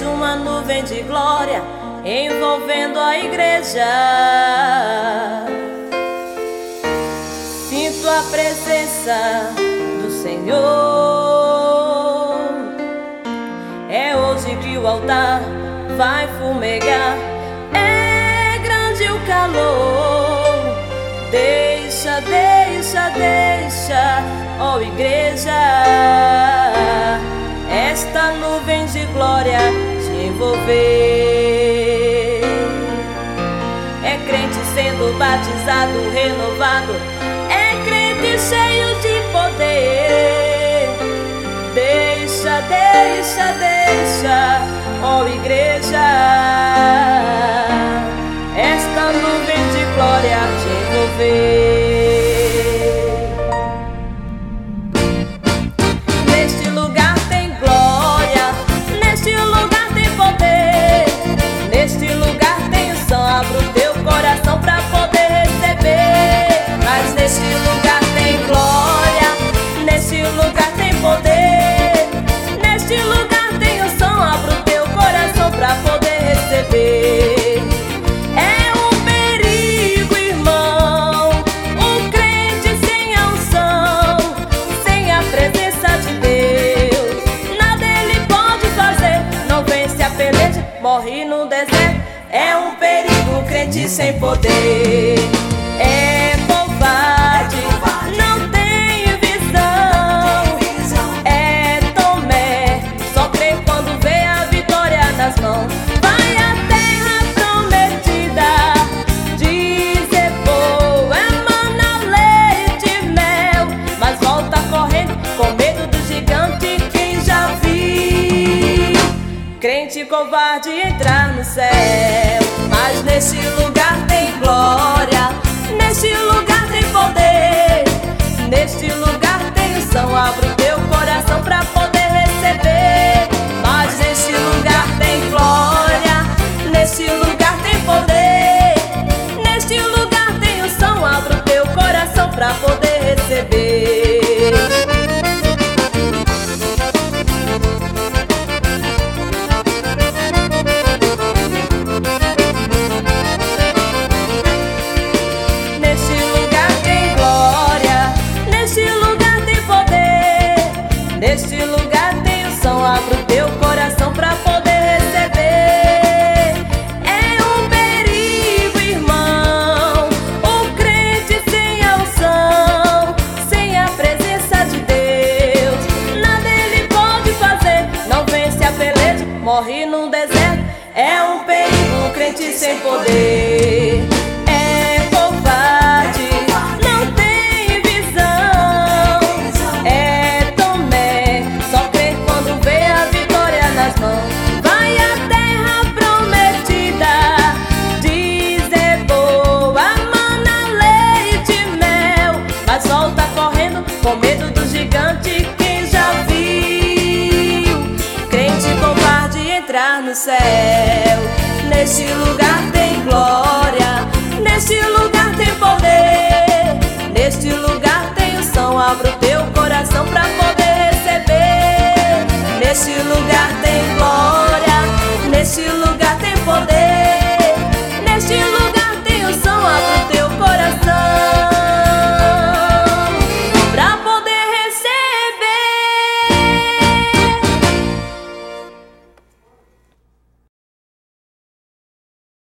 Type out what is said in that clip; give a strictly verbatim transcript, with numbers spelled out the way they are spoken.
vejo uma nuvem de glória envolvendo a igreja. Sinto a presença do Senhor. É hoje que o altar vai fumegar. É grande o calor. Deixa, deixa, deixa, ó igreja, esta nuvem de glória te envolver. É crente sendo batizado, renovado, é crente cheio de poder. Deixa, deixa, deixa, ó igreja, esta nuvem de glória te envolver. Neste lugar tem glória, neste lugar tem poder, neste lugar tem unção. Abra o teu coração pra poder receber. Mas neste lugar tem glória, neste lugar tem poder, neste lugar tem unção. Abra o teu coração pra poder receber. Morre no deserto, é um perigo, crente sem poder. É covarde, não tem visão. É Tomé, só crê quando vê a vitória nas mãos. Vai à terra prometida, dizer boa, emana leite e mel, mas volta correndo com medo do gigante que já viu. Crente covarde entrar no céu. Mas nesse lugar tem glória, nesse lugar tem poder, neste lugar tem unção. Abra o teu coração pra poder receber. Mas nesse lugar tem glória, nesse lugar tem poder, neste lugar tem unção. Abra o teu coração pra poder receber. Neste lugar tem unção, abra o teu coração pra poder receber. É um perigo, irmão, o crente sem a unção, sem a presença de Deus. Nada ele pode fazer, não vence a peleja, morre no deserto. É um perigo, o crente sem poder. É covarde, não tem visão. É vai à terra prometida, dizer boa, mana leite e mel, mas volta correndo com medo do gigante que já viu. Crente covarde entrar no céu. Neste lugar tem glória, neste lugar